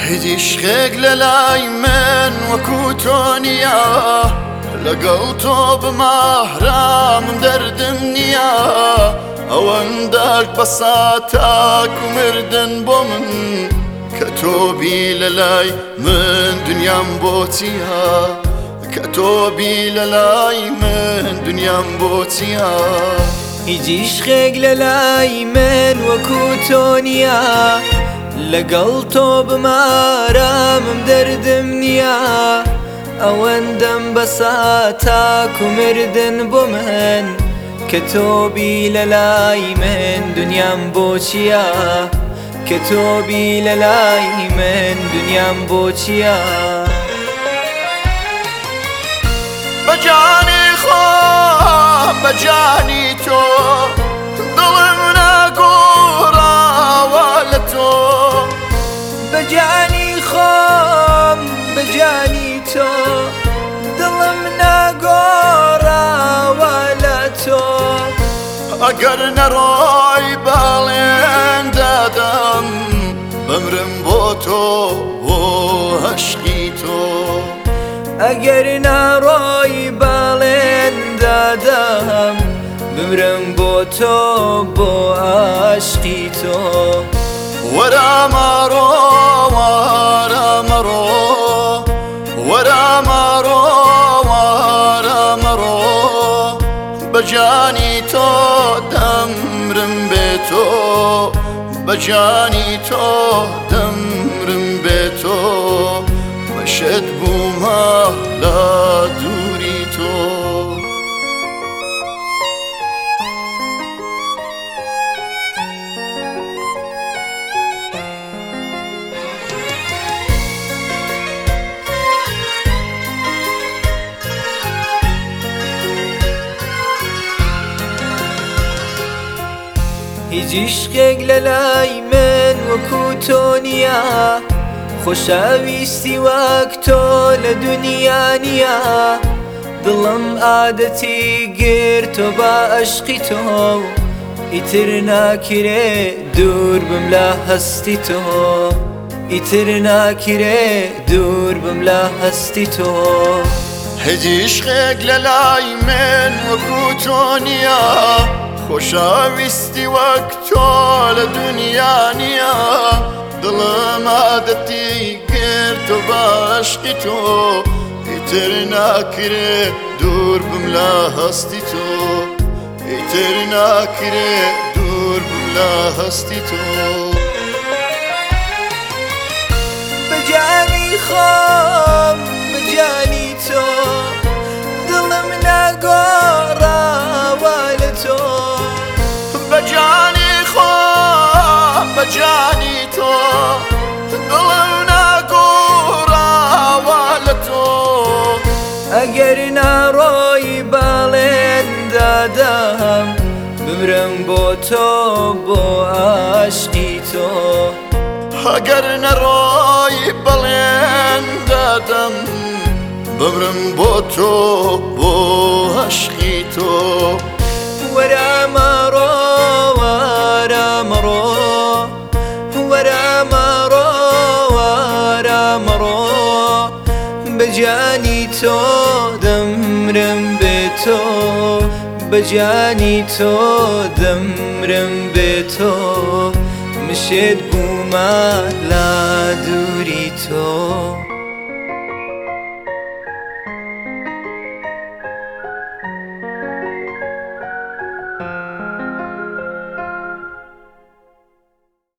هیچ عشقێک لە لای من وەکو تۆ نییە، لەگەڵ تۆ بماهرامم دەردم نییە، ئەوەندەک بەسات تاک و مردن بۆ من، کە تۆ بی لە لای من دنیام بۆ چییە، کە تۆ بی لە لای من دنیام بۆ چییە. هیچ عشقێک لە لای من وەکو تۆ نییە، لەگەڵ تۆ بمارامم دەردم نییە، ئەوەندەم بەسات تاک و مردن بۆ من، کە تۆ بی لە لای من دنیام بۆ چییە، کە تۆ بی لە لای من دنیام بۆ چییە. بەجانی خۆم بەجانی تۆ دڵم ناگۆڕاوە لە تۆ، بەجانی خۆم بەجانی تۆ دڵم ناگۆڕاوە لە تۆ، ئەگەر نەڕۆی باڵێن دادەم بمرم بۆ تۆ بۆ عەشقی تۆ، ئەگەر ناڕۆی باڵێن دادەم بمرم بۆ تۆ بۆ عەشقی تۆ. وەرە مەڕۆ وەرە مەڕۆ وەرە مەڕۆ وەرە مەڕۆ، بەجانی تۆ دەمرم بێ تۆ، بەجانی تۆ دەمرم بێ تۆ، مەشەد بوومە لە دووری تۆ. هیچ عشقێک لە لای من وەکو تۆ نییە، خۆشەویستی وەک تۆ لە دونیا نییە، دڵم عادەتی گرتۆ بە عەشقی تۆ، ئیتر ناکرێ دوور بم لە هەستی تۆ، ئیتر ناکرێ دوور بم لە هەستی تۆ. هیچ عشقێک لە لای من وەکو تۆ نییە، خۆشەویستی وەک تۆ لە دونیا نییە، دڵم عادەتی گرتۆ بە عەشقی تۆ، ئیتر ناکرێ دوور بم لە هەستی تۆ، ئیتر ناکرێ دوور بم لە هەستی تۆ. بەجانی خۆم بەجانی تۆ دڵم ناگۆڕاوە لە تۆ، بەجانی خۆم بەجانی تۆ دڵم ناگۆڕاوە لە تۆ، ئەگەر ناڕۆی باڵێن دادەم بمرم بۆ تۆ بۆ عەشقی تۆ، ئەگەر نەڕۆی بەڵێن دادەم بمرم بۆ تۆ بۆ عەشقی تۆ. وەرە مەڕۆ وەرە مەڕۆ وەرە مەڕۆ وەرە مەڕۆ، بەجانی تۆ دەمرم بێ تۆ، بەجانی تۆ دەمرم بێ تۆ، مشێت بوومە لە دووری تۆ.